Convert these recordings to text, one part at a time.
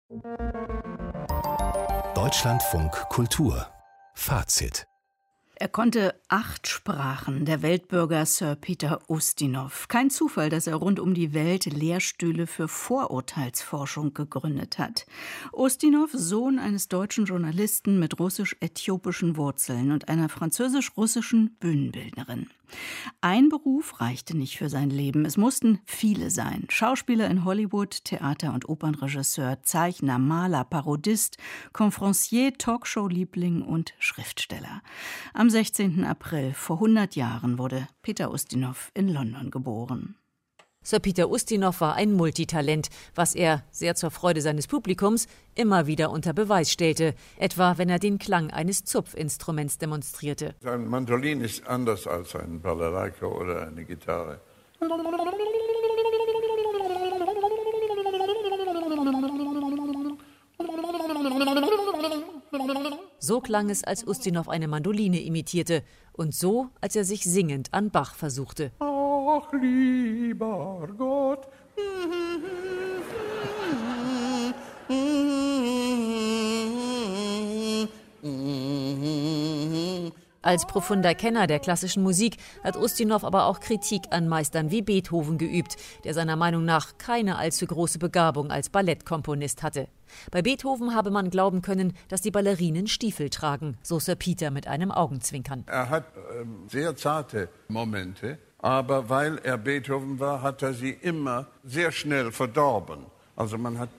Deutschlandfunk Kultur Fazit. Er konnte 8 Sprachen, der Weltbürger Sir Peter Ustinov. Kein Zufall, dass er rund um die Welt Lehrstühle für Vorurteilsforschung gegründet hat. Ustinov, Sohn eines deutschen Journalisten mit russisch-äthiopischen Wurzeln und einer französisch-russischen Bühnenbildnerin. Ein Beruf reichte nicht für sein Leben. Es mussten viele sein. Schauspieler in Hollywood, Theater- und Opernregisseur, Zeichner, Maler, Parodist, Conferencier, Talkshow-Liebling und Schriftsteller. Am 16. April vor 100 Jahren wurde Peter Ustinov in London geboren. Sir Peter Ustinov war ein Multitalent, was er, sehr zur Freude seines Publikums, immer wieder unter Beweis stellte, etwa wenn er den Klang eines Zupfinstruments demonstrierte. Ein Mandolin ist anders als ein Balalaika oder eine Gitarre. So klang es, als Ustinov eine Mandoline imitierte und so, als er sich singend an Bach versuchte. Ach, lieber Gott. Als profunder Kenner der klassischen Musik hat Ustinov aber auch Kritik an Meistern wie Beethoven geübt, der seiner Meinung nach keine allzu große Begabung als Ballettkomponist hatte. Bei Beethoven habe man glauben können, dass die Ballerinen Stiefel tragen, so Sir Peter mit einem Augenzwinkern. Er hat sehr zarte Momente, aber weil er Beethoven war, hat er sie immer sehr schnell verdorben. Also man hat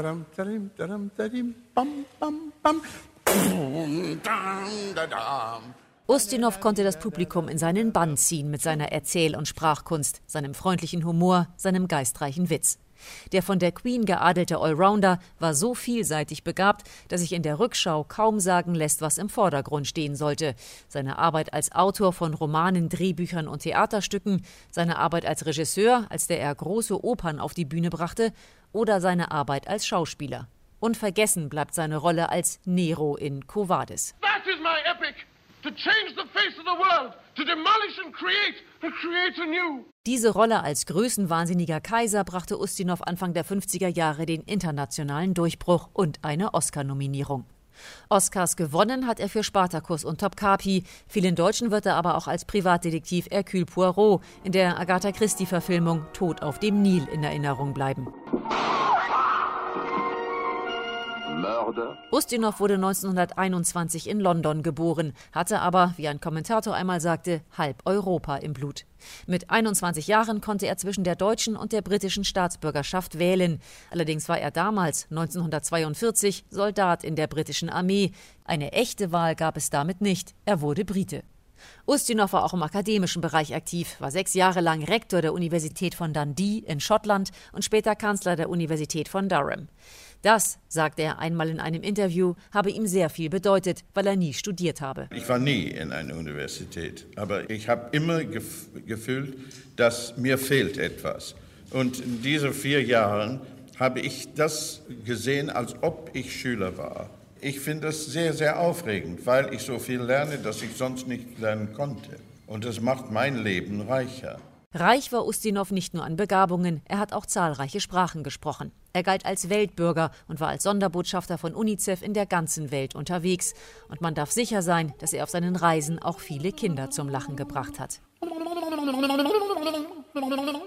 Ustinov konnte das Publikum in seinen Bann ziehen mit seiner Erzähl- und Sprachkunst, seinem freundlichen Humor, seinem geistreichen Witz. Der von der Queen geadelte Allrounder war so vielseitig begabt, dass sich in der Rückschau kaum sagen lässt, was im Vordergrund stehen sollte. Seine Arbeit als Autor von Romanen, Drehbüchern und Theaterstücken, seine Arbeit als Regisseur, als der er große Opern auf die Bühne brachte, oder seine Arbeit als Schauspieler. Unvergessen bleibt seine Rolle als Nero in Quo Vadis. That is my epic! To change the face of the world, to demolish and create anew. Diese Rolle als größenwahnsinniger Kaiser brachte Ustinov Anfang der 50er Jahre den internationalen Durchbruch und eine Oscar-Nominierung. Oscars gewonnen hat er für Spartacus und Topkapi. Vielen Deutschen wird er aber auch als Privatdetektiv Hercule Poirot in der Agatha Christie-Verfilmung Tod auf dem Nil in Erinnerung bleiben. Mörder. Ustinov wurde 1921 in London geboren, hatte aber, wie ein Kommentator einmal sagte, halb Europa im Blut. Mit 21 Jahren konnte er zwischen der deutschen und der britischen Staatsbürgerschaft wählen. Allerdings war er damals, 1942, Soldat in der britischen Armee. Eine echte Wahl gab es damit nicht. Er wurde Brite. Ustinov war auch im akademischen Bereich aktiv, war 6 Jahre lang Rektor der Universität von Dundee in Schottland und später Kanzler der Universität von Durham. Das, sagte er einmal in einem Interview, habe ihm sehr viel bedeutet, weil er nie studiert habe. Ich war nie in einer Universität, aber ich habe immer gefühlt, dass mir fehlt etwas. Und in diesen 4 Jahren habe ich das gesehen, als ob ich Schüler war. Ich finde das sehr, sehr aufregend, weil ich so viel lerne, das ich sonst nicht lernen konnte. Und das macht mein Leben reicher. Reich war Ustinov nicht nur an Begabungen, er hat auch zahlreiche Sprachen gesprochen. Er galt als Weltbürger und war als Sonderbotschafter von UNICEF in der ganzen Welt unterwegs. Und man darf sicher sein, dass er auf seinen Reisen auch viele Kinder zum Lachen gebracht hat.